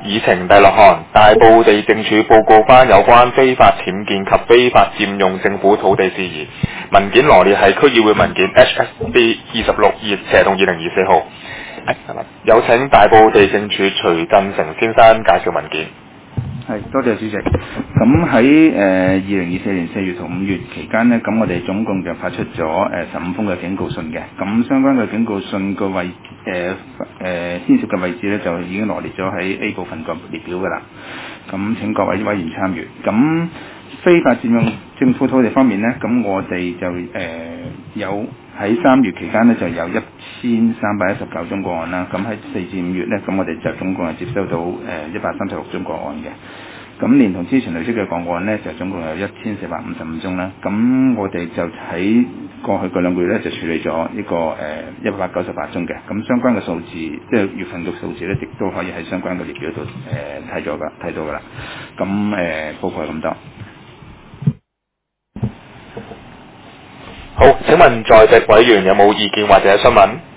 議程第6項，大埔地政處報告翻有關非法僭建及非法佔用政府土地事宜。文件羅列係區議會文件 HSB 26/2024號。有請大埔地政處徐振成先生介紹文件。 係，多謝主席。咁喺2024年4月同5月期間呢，咁我哋總共就發出咗15封嘅警告信嘅。咁相關嘅警告信個牽涉嘅位置呢，就已經羅列咗喺 A 部分個列表㗎啦。咁請各位委員參閱。咁非法佔用政府土地方面呢，咁我哋就有喺3月期間呢，就有1319宗個案啦。咁喺4至5月呢，咁我哋就總共係接收到136宗個案嘅。咁連同之前累積嘅個案呢，就總共有1455宗啦。咁我哋就喺過去嗰2個月呢，就處理咗呢個198宗嘅。咁相關嘅數字，即係月份嘅數字呢，亦都可以喺相關嘅列表度睇到㗎啦。咁報告係咁多。 好，請問在席委員有冇意見或者詢問？